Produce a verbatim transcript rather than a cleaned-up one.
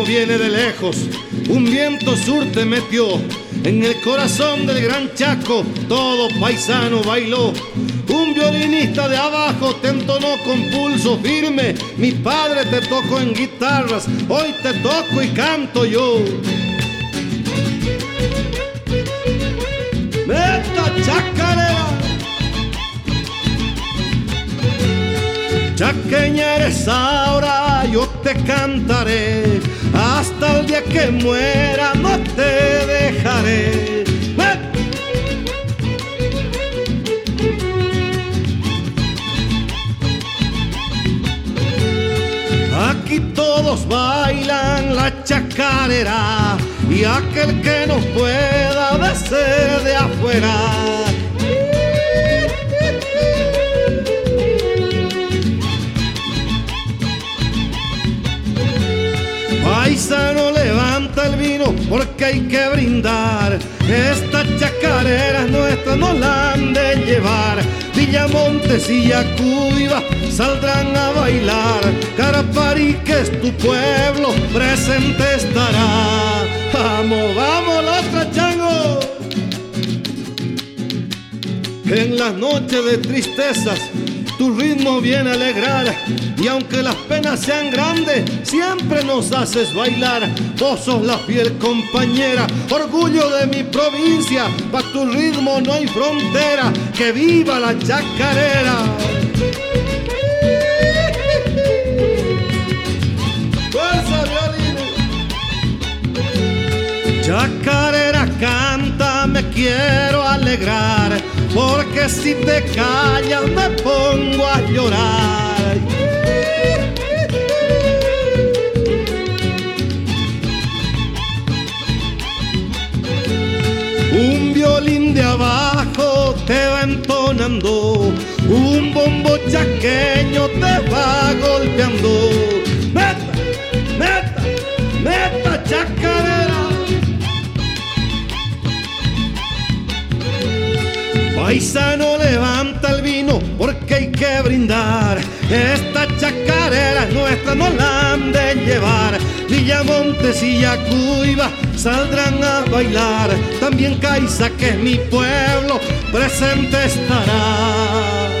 viene de lejos, un viento sur te metió. En el corazón del gran Chaco todo paisano bailó. Un violinista de abajo te entonó con pulso firme. Mi padre te tocó en guitarras, hoy te toco y canto yo. ¡Esta chacarera! Chaqueña eres ahora, yo te cantaré. Hasta el día que muera no te dejaré. ¡Ven! Aquí todos bailan la chacarera y aquel que no pueda de ser de afuera. Paisano, levanta el vino porque hay que brindar. Esta chacarera es nuestra, no la han de llevar. Villamontes y Yacuiba saldrán a bailar. Carapari, que es tu pueblo, presente estará. Vamos, vamos, los trachangos. En las noches de tristezas tu ritmo viene a alegrar, y aunque las penas sean grandes, siempre nos haces bailar. Vos sos la fiel compañera, orgullo de mi provincia. Pa' tu ritmo no hay frontera, que viva la chacarera. ¡Fuerza, violines! Chacarera, canta, me quiero alegrar, porque si te callas me pongo a llorar. Un violín de abajo te va entonando, un bombo chaqueño te va golpeando. ¡Meta, meta, meta chacarera! Paisano, levanta el vino porque hay que brindar. Esta chacarera es nuestra, no la han de llevar. Villamontes y Yacuiba saldrán a bailar. También Caiza, que es mi pueblo, presente estará.